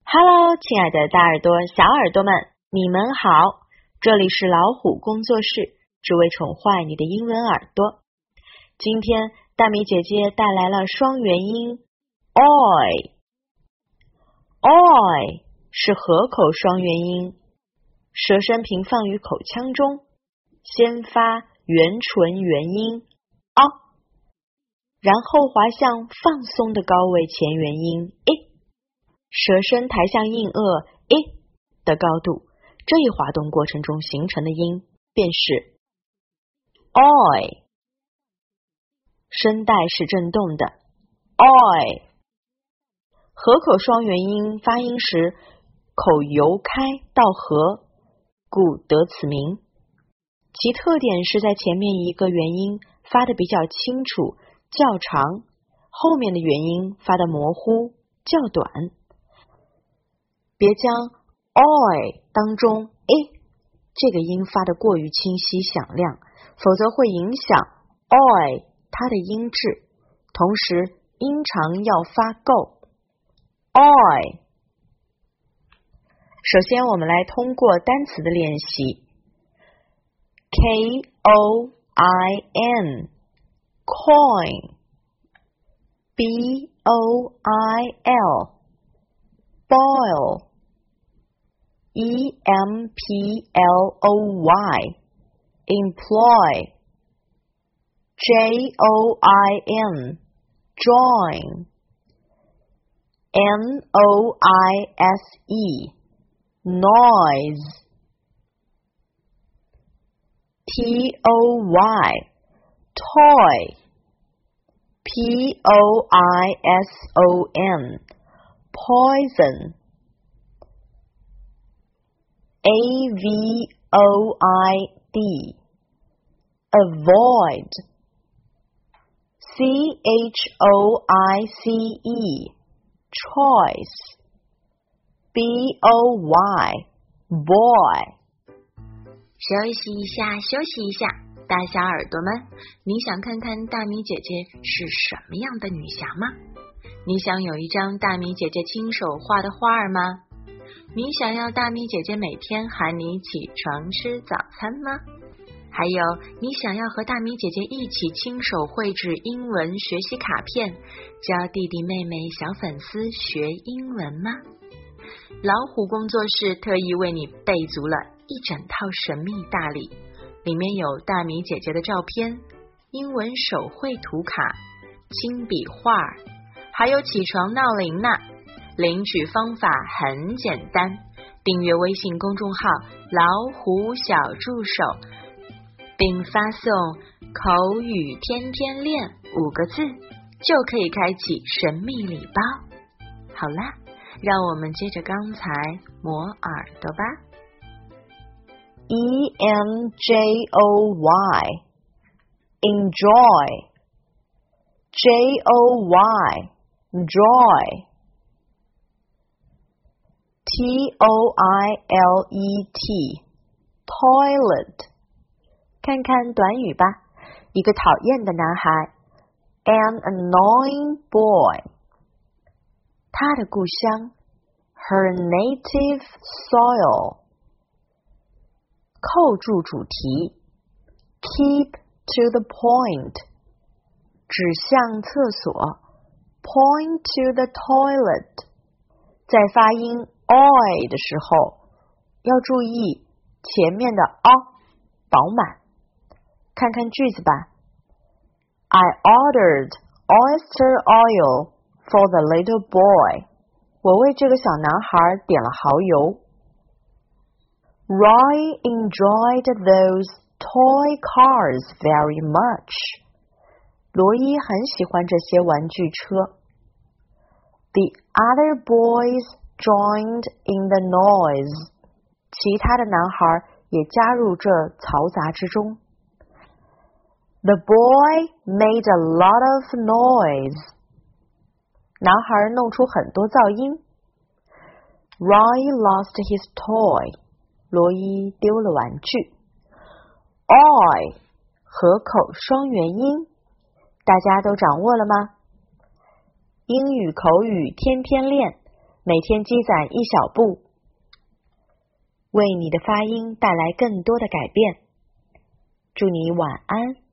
Hello， 亲爱的大耳朵、小耳朵们，你们好！这里是老虎工作室，只为宠坏你的英文耳朵。今天大米姐姐带来了双元音 oi。oi 是合口双元音，舌身平放于口腔中，先发圆唇元音 o， 然后滑向放松的高位前元音 i。舌身抬向硬腭 i 的高度，这一滑动过程中形成的音便是 oi。 声带是振动的 oi。 合口双元音发音时口由开到合，故得此名。其特点是在前面一个元音发得比较清楚较长，后面的元音发得模糊较短。别将 oi 当中 a 这个音发得过于清晰响亮，否则会影响 oi 它的音质，同时音长要发够 oi。 首先我们来通过单词的练习。 K-O-I-N coin， B-O-I-L boil， E-M-P-L-O-Y employ， J-O-I-N join， N-O-I-S-E noise， T-O-Y toy， P-O-I-S-O-N poison， A-V-O-I-D avoid， C-H-O-I-C-E choice， B-O-Y boy。 休息一下，大小耳朵们，你想看看大米姐姐是什么样的女侠吗？你想有一张大米姐姐亲手画的画儿吗？你想要大米姐姐每天喊你起床吃早餐吗？还有，你想要和大米姐姐一起亲手绘制英文学习卡片，教弟弟妹妹小粉丝学英文吗？老虎工作室特意为你备足了一整套神秘大礼，里面有大米姐姐的照片、英文手绘图卡、亲笔画，还有起床闹铃呢。领取方法很简单，订阅微信公众号老虎小助手，并发送口语天天练5个字，就可以开启神秘礼包。好啦，让我们接着刚才磨耳朵吧。 E-N-J-O-Y enjoy， J-O-Y joy， T-O-I-L-E-T toilet。 看看短语吧。一个讨厌的男孩 An annoying boy， 他的故乡 Her native soil。扣住主题 Keep to the point， 指向厕所 Point to the toilet。 在发音 oi 的时候要注意前面的 o 饱满。看看句子吧。 I ordered oyster oil for the little boy， 我为这个小男孩点了蚝油。Roy enjoyed those toy cars very much， 罗伊很喜欢这些玩具车。The other boys joined in the noise， 其他的男孩也加入这嘈杂之中。The boy made a lot of noise， 男孩弄出很多噪音。Roy lost his toy， 罗伊丢了玩具。oi 合口双元音，大家都掌握了吗？英语口语天天练， 每天积攒一小步，为你的发音带来更多的改变。祝你晚安。